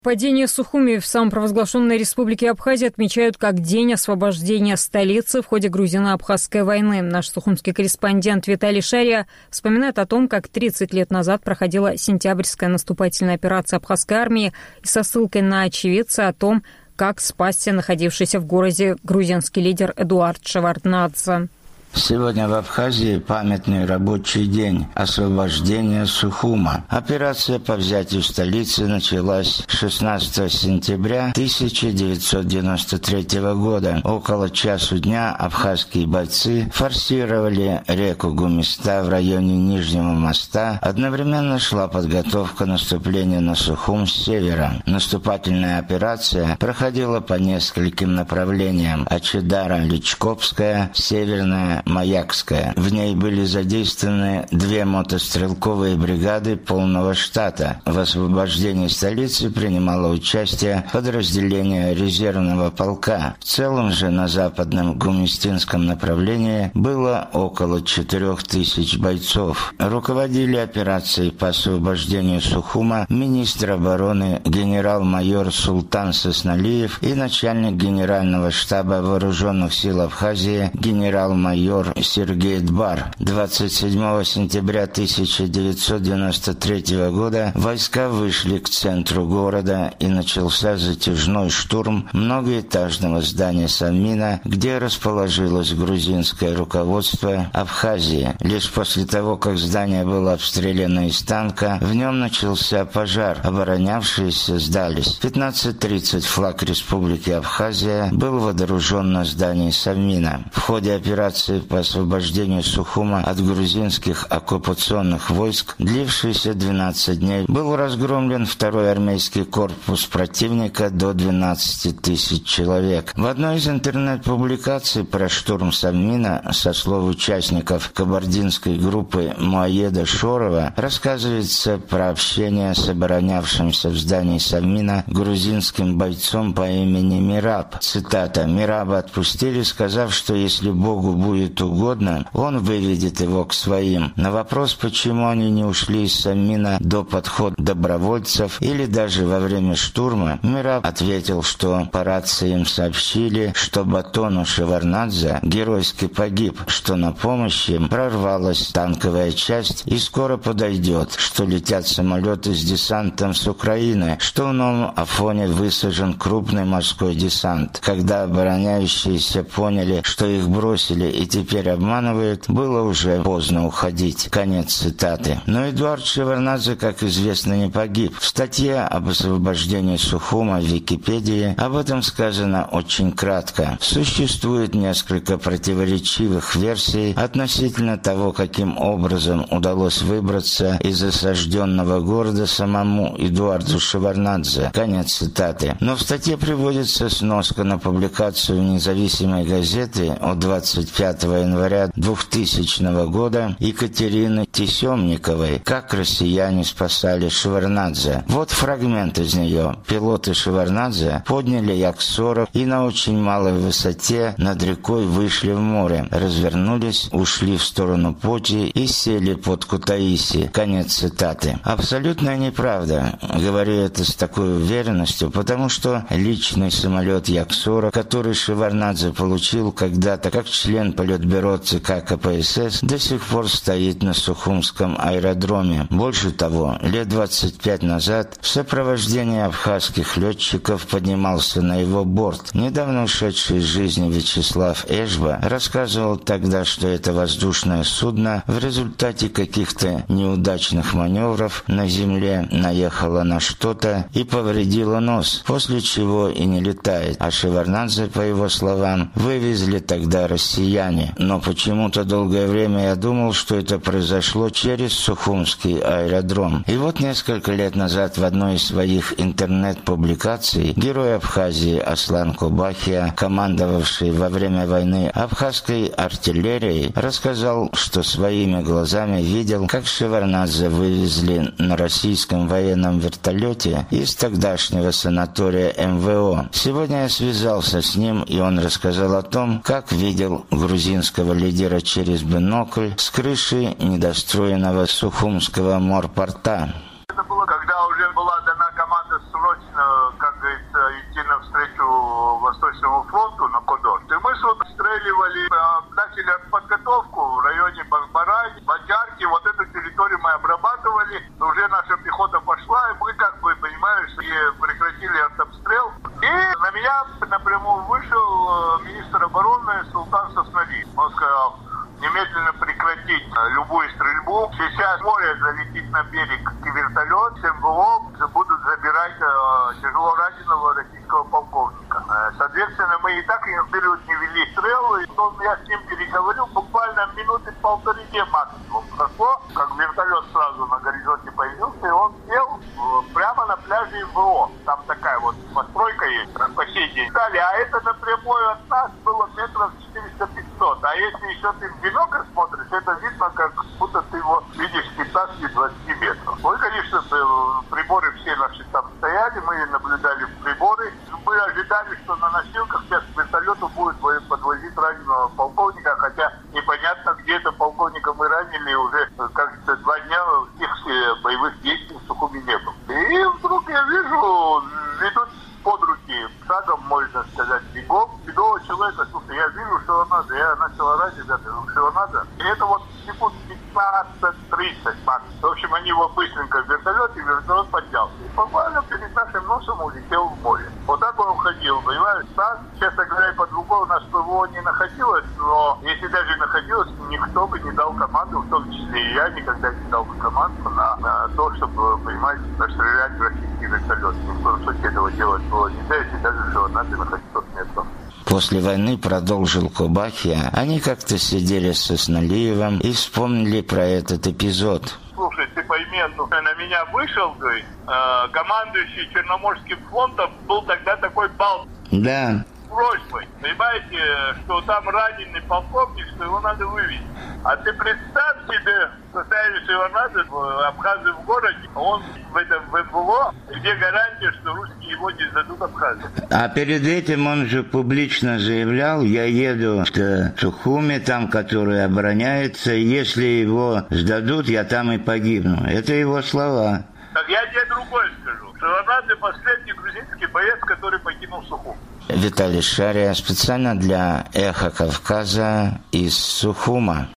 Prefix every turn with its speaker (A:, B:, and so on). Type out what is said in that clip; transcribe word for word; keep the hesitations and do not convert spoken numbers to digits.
A: Падение Сухуми в самопровозглашенной республике Абхазия отмечают как день освобождения столицы в ходе грузино-абхазской войны. Наш сухумский корреспондент Виталий Шария вспоминает о том, как тридцать лет назад проходила сентябрьская наступательная операция абхазской армии, и со ссылкой на очевидца о том, как спасся находившийся в городе грузинский лидер Эдуард Шеварднадзе.
B: Сегодня в Абхазии памятный рабочий день освобождения Сухума. Операция по взятию столицы началась шестнадцатого сентября тысяча девятьсот девяносто третьего года. Около часу дня абхазские бойцы форсировали реку Гумиста в районе Нижнего моста. Одновременно шла подготовка наступления на Сухум с севера. Наступательная операция проходила по нескольким направлениям: Ачедара-Личкопская, Северная, Маякская. В ней были задействованы две мотострелковые бригады полного штата. В освобождении столицы принимало участие подразделение резервного полка. В целом же на западном гумистинском направлении было около четырех тысяч бойцов. Руководили операцией по освобождению Сухума министр обороны генерал-майор Султан Сосналиев и начальник генерального штаба вооруженных сил Абхазии генерал-майор Сергей Дбар. двадцать седьмого сентября тысяча девятьсот девяносто третьего года войска вышли к центру города, и начался затяжной штурм многоэтажного здания Совмина, где расположилось грузинское руководство Абхазии. Лишь после того, как здание было обстреляно из танка, в нем начался пожар. Оборонявшиеся сдались. В пятнадцать тридцать флаг Республики Абхазия был водружен на здании Совмина. В ходе операции по освобождению Сухума от грузинских оккупационных войск, длившийся двенадцать дней, был разгромлен второй армейский корпус противника до двенадцати тысяч человек. В одной из интернет-публикаций про штурм Совмина со слов участников кабардинской группы Муаеда Шорова рассказывается про общение с оборонявшимся в здании Совмина грузинским бойцом по имени Мираб. Цитата: «Мираба отпустили, сказав, что если Богу будет угодно, он выведет его к своим. На вопрос, почему они не ушли из Совмина до подхода добровольцев или даже во время штурма, Мираб ответил, что по рации им сообщили, что Батону Шеварднадзе геройски погиб, что на помощь им прорвалась танковая часть и скоро подойдет, что летят самолеты с десантом с Украины, что в Новом Афоне высажен крупный морской десант. Когда обороняющиеся поняли, что их бросили и теперь обманывают, было уже поздно уходить». Конец цитаты. Но Эдуард Шеварднадзе, как известно, не погиб. В статье об освобождении Сухума в Википедии об этом сказано очень кратко. Существует несколько противоречивых версий относительно того, каким образом удалось выбраться из осажденного города самому Эдуарду Шеварднадзе. Конец цитаты. Но в статье приводится сноска на публикацию независимой газеты от двадцать пятого января двухтысячного года Екатерины Тесемниковой, как россияне спасали Шеварднадзе. Вот фрагмент из нее. Пилоты Шеварднадзе подняли Як-сорок и на очень малой высоте над рекой вышли в море, развернулись, ушли в сторону Поти и сели под Кутаиси. Конец цитаты. Абсолютная неправда. Говорю это с такой уверенностью, потому что личный самолет Як-сорок, который Шеварднадзе получил когда-то как член Политбюро ЦК КПСС, до сих пор стоит на Сухумском аэродроме. Больше того, лет двадцать пять назад в сопровождении абхазских летчиков поднимался на его борт. Недавно ушедший из жизни Вячеслав Эшба рассказывал тогда, что это воздушное судно в результате каких-то неудачных маневров на земле наехало на что-то и повредило нос, после чего и не летает. А Шеварднадзе, по его словам, вывезли тогда россияне. Но почему-то долгое время я думал, что это произошло через Сухумский аэродром. И вот несколько лет назад в одной из своих интернет-публикаций герой Абхазии Аслан Кубахия, командовавший во время войны абхазской артиллерией, рассказал, что своими глазами видел, как Шеварднадзе вывезли на российском военном вертолете из тогдашнего санатория эм вэ о. Сегодня я связался с ним, и он рассказал о том, как видел грузинского лидера через бинокль с крыши недостроенного Сухумского морпорта.
C: Это было, когда уже была дана команда срочно подготовку в районе Барбарань, Бадярки. Вот эту территорию мы обрабатывали. Уже наша пехота пошла, и мы, как бы, понимаешь, и прекратили артобстрел. И на меня напрямую вышел министр обороны Султан Соснави. Он сказал: немедленно прекратить любую стрельбу. Сейчас с моря залетит на берег вертолет, с МВО будут забирать э, тяжело раненого российского полковника. Э, соответственно, мы и так вперед не вели стрелы. Я с ним переговорил, буквально минуты полторы-две максимум прошло, как вертолет сразу на горизонте появился, и он сел э, прямо на пляже МВО. Там такая вот постройка есть, по сей день. А это напрямую от нас было метров четыреста-пятьсот. А если еще ты в бинокль смотришь, это видно, как будто ты его видишь с пятнадцати-двадцати метров. Ну и, конечно, приборы все наши там стояли, мы наблюдали приборы. Мы ожидали, что на носилках сейчас к вертолету будет подвозить раненого полковника, хотя непонятно, где это полковника мы ранили, уже, кажется, два дня их боевых действий в Сухуми не было. И вдруг я вижу, ведут под руки, шагом, можно сказать, бегом, бегого человека. Слушай, я вижу, что надо, я начал орать, ребята, что надо. И это вот секунд пятнадцать-тридцать максимум. В общем, они его быстренько в вертолет, и вертолет поднялся. И буквально перед нашим носом улетел в море. Вот так он уходил, понимаешь? Так, честно говоря, под рукой у нас ПВО не находилось, но если даже находилось, никто бы не дал команду, в том числе и я никогда не дал бы команду на, на то, чтобы, понимаете, расстрелять российский вертолет. Никто в сути этого делать было нельзя, если даже что надо находиться в место.
B: После войны, продолжил Кубахья, они как-то сидели с Сосналиевым и вспомнили про этот эпизод.
C: Слушай, ты пойми, на меня вышел, говорит, э, командующий Черноморским фронтом, был тогда такой бал.
B: Да.
C: Просьбой, понимаете, что там раненый полковник, что его надо вывести. А ты представь себе, составишь его надо в Абхазии в городе, он в этом в МВО, где гарантия, что русские его не сдадут Абхазии.
B: А перед этим он же публично заявлял: я еду в Сухуми, там, который обороняется, если его сдадут, я там и погибну. Это его слова.
C: Так я тебе другое скажу. Шеварнадзе последний грузинский боец, который покинул Сухум.
B: Виталий Шария специально для «Эхо Кавказа» из Сухума.